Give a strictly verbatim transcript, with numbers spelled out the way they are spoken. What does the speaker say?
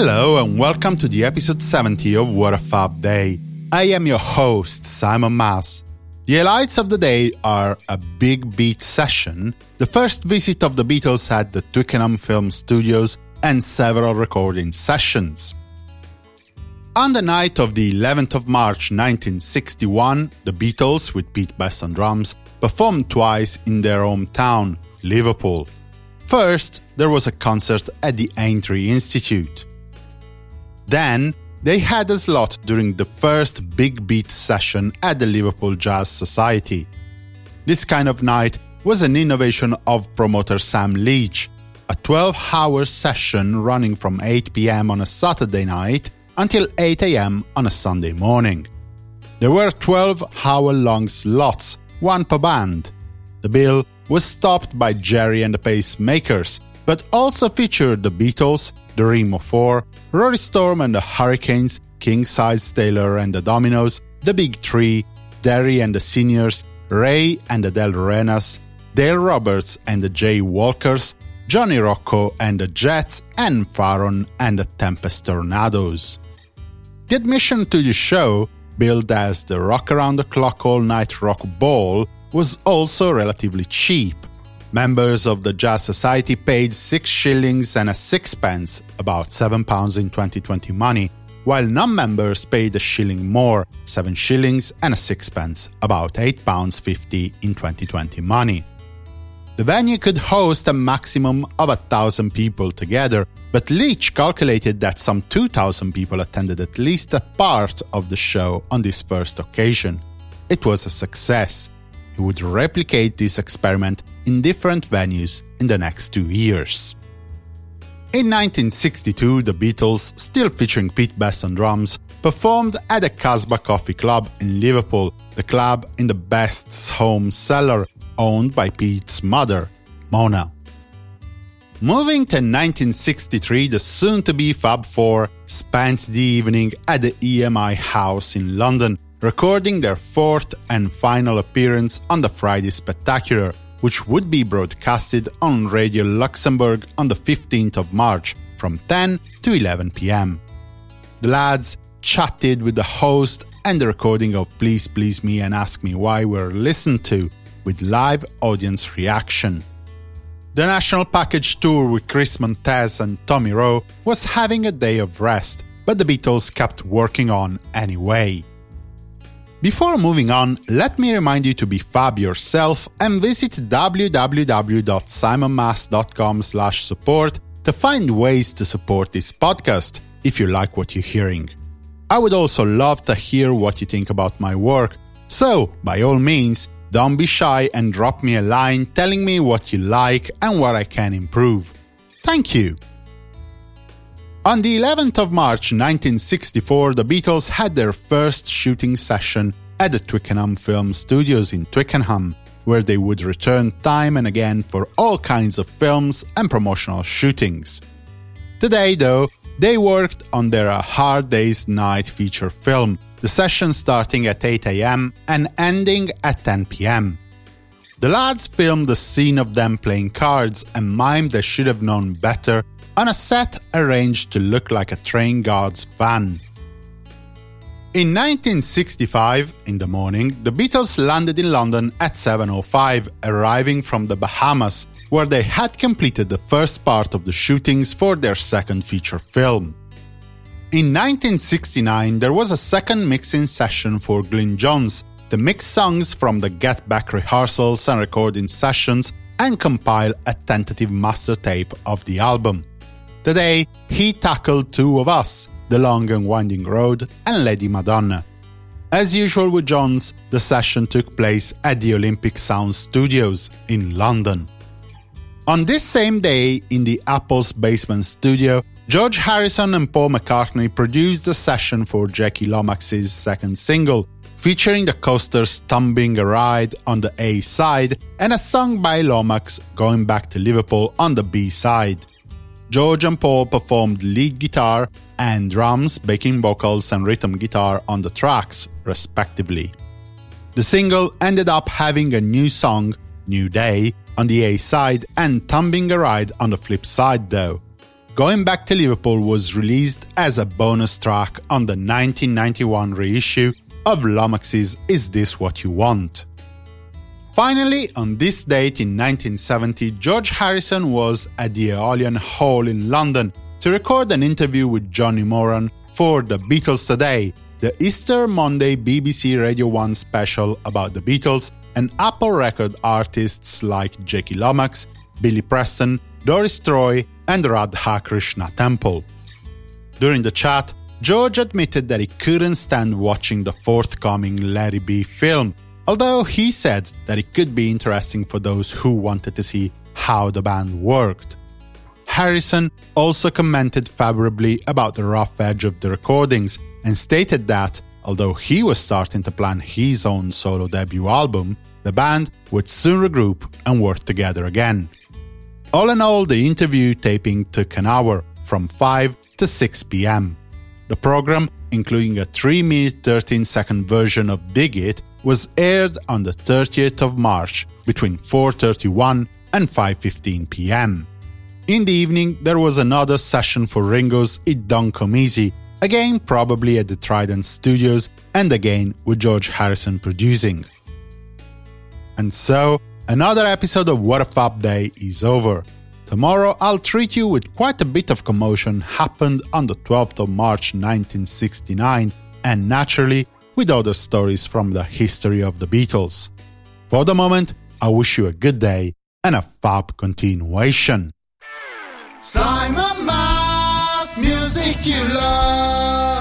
Hello and welcome to the episode seventy of What a Fab Day. I am your host, Simon Mas. The highlights of the day are a big beat session, the first visit of the Beatles at the Twickenham Film Studios, and several recording sessions. On the night of the eleventh of March nineteen sixty-one, the Beatles, with Pete Best on drums, performed twice in their hometown, Liverpool. First, there was a concert at the Aintree Institute. Then, they had a slot during the first Big Beat session at the Liverpool Jazz Society. This kind of night was an innovation of promoter Sam Leach, a twelve-hour session running from eight p.m. on a Saturday night until eight a.m. on a Sunday morning. There were twelve-hour-long slots, one per band. The bill was topped by Jerry and the Pacemakers, but also featured the Beatles, the Remo Four, Rory Storm and the Hurricanes, King Size Taylor and the Dominoes, the Big Three, Derry and the Seniors, Ray and the Del Renas, Dale Roberts and the Jay Walkers, Johnny Rocco and the Jets, and Farron and the Tempest Tornadoes. The admission to the show, billed as the Rock Around the Clock All Night Rock Ball, was also relatively cheap. Members of the Jazz Society paid six shillings and a sixpence, about seven pounds in twenty twenty money, while non-members paid a shilling more, seven shillings and a sixpence, about eight pounds fifty in twenty twenty money. The venue could host a maximum of a thousand people together, but Leach calculated that some two thousand people attended at least a part of the show on this first occasion. It was a success. He would replicate this experiment in different venues in the next two years. In nineteen sixty-two, the Beatles, still featuring Pete Best on drums, performed at the Casbah Coffee Club in Liverpool, the club in the Best's home cellar, owned by Pete's mother, Mona. Moving to nineteen sixty-three, the soon-to-be Fab Four spent the evening at the E M I House in London, recording their fourth and final appearance on the Friday Spectacular, which would be broadcasted on Radio Luxembourg on the fifteenth of March from ten to eleven p.m. The lads chatted with the host and the recording of Please Please Me and Ask Me Why were listened to, with live audience reaction. The National Package Tour with Chris Montez and Tommy Rowe was having a day of rest, but the Beatles kept working on anyway. Before moving on, let me remind you to be fab yourself and visit w w w dot simon mas dot com slash support to find ways to support this podcast if you like what you're hearing. I would also love to hear what you think about my work, so by all means, don't be shy and drop me a line telling me what you like and what I can improve. Thank you! On the eleventh of March nineteen sixty-four, the Beatles had their first shooting session at the Twickenham Film Studios in Twickenham, where they would return time and again for all kinds of films and promotional shootings. Today, though, they worked on their A Hard Day's Night feature film, the session starting at eight a.m. and ending at ten p.m. The lads filmed the scene of them playing cards and mimed They Should Have Known Better on a set arranged to look like a train guard's van. In nineteen sixty-five, in the morning, the Beatles landed in London at seven oh five, arriving from the Bahamas, where they had completed the first part of the shootings for their second feature film. In nineteen sixty-nine, there was a second mixing session for Glyn Johns to mix songs from the Get Back rehearsals and recording sessions and compile a tentative master tape of the album. Today, he tackled Two of Us, The Long and Winding Road, and Lady Madonna. As usual with Johns, the session took place at the Olympic Sound Studios in London. On this same day, in the Apple's basement studio, George Harrison and Paul McCartney produced a session for Jackie Lomax's second single, featuring the Coasters' Tumbling a Ride on the A side and a song by Lomax, Going Back to Liverpool, on the B side. George and Paul performed lead guitar and drums, backing vocals and rhythm guitar on the tracks, respectively. The single ended up having a new song, New Day, on the A side and Tumbling a Ride on the flip side though. Going Back to Liverpool was released as a bonus track on the nineteen ninety-one reissue of Lomax's Is This What You Want? Finally, on this date in nineteen seventy, George Harrison was at the Aeolian Hall in London to record an interview with Johnny Moran for The Beatles Today, the Easter Monday B B C Radio one special about the Beatles and Apple Record artists like Jackie Lomax, Billy Preston, Doris Troy, and Radha Krishna Temple. During the chat, George admitted that he couldn't stand watching the forthcoming Larry B film, although he said that it could be interesting for those who wanted to see how the band worked. Harrison also commented favorably about the rough edge of the recordings and stated that, although he was starting to plan his own solo debut album, the band would soon regroup and work together again. All in all, the interview taping took an hour, from five to six p.m. The program, including a three minute thirteen second version of Dig It, was aired on the thirtieth of March between four thirty-one and five fifteen p.m. In the evening, there was another session for Ringo's It Don't Come Easy, again probably at the Trident Studios, and again with George Harrison producing. And so, another episode of What a Fab Day is over. Tomorrow I'll treat you with quite a bit of commotion happened on the twelfth of March nineteen sixty-nine, and naturally with other stories from the history of the Beatles. For the moment, I wish you a good day and a fab continuation. Simon Mas, music you love.